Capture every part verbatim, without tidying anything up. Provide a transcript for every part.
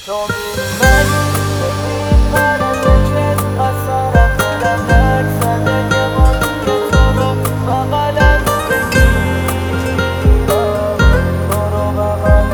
تو می‌مانی من فکرت اثرم دلم لک زده یه بار دیگه تو رو بغلم بگیرم تو رو بغل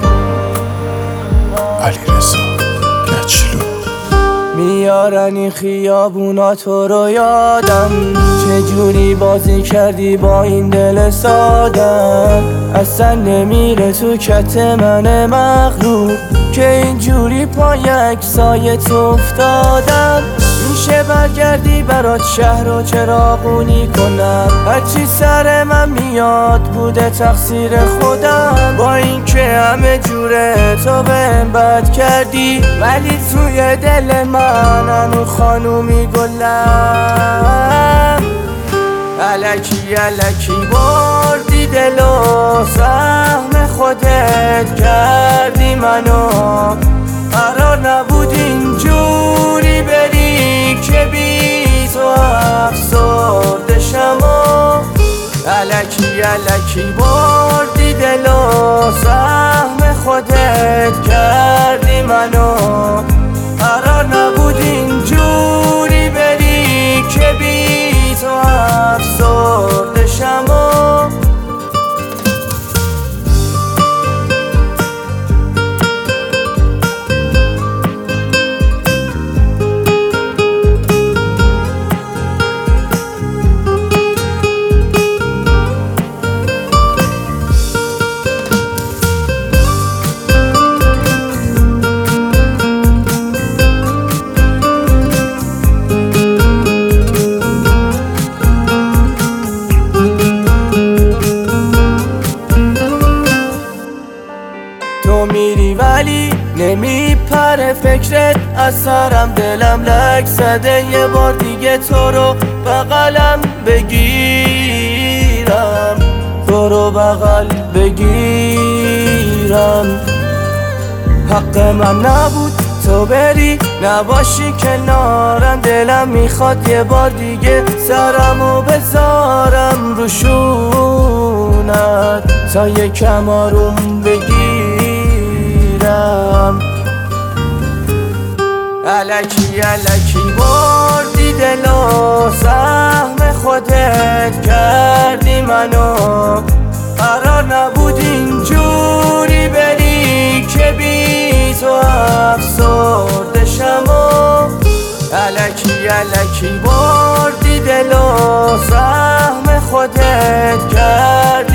بگیرم علیرضا گچلو میارن این خیابونا تو رو یادم چجوری بازی کردی با این دل سادم اصلا نمیره تو کت من مغرور که اینجوری پای اکسایت افتادم میشه برگردی برات شهر و چراغونی کنم هرچی سر من میاد بوده تقصیر خودم با اینکه همه جوره تو بهم بد کردی ولی توی دل من هنو خانومی گلم الکی الکی بردی دلو سهم خودت کردی منو قرار نبود اینجوری بری که بی تو افسرده شم الکی الکی بردی دلو سهم خودت کردی منو قرار نبود اینجوری بری که بی تو افسرده شم تو میری ولی نمیپره فکرت اثرم دلم لک زده یه بار دیگه تو رو بغلم بگیرم تو رو بغل بگیرم حق من نبود تو بری نباشی کنارم دلم میخواد یه بار دیگه سرمو بذارم رو شونت تا یکم آروم بگیرم الکی الکی بردی دلو سهم خودت کردی منو قرار نبود اینجوری بری که بی تو افسرده شم الکی الکی بردی دلو سهم خودت کردی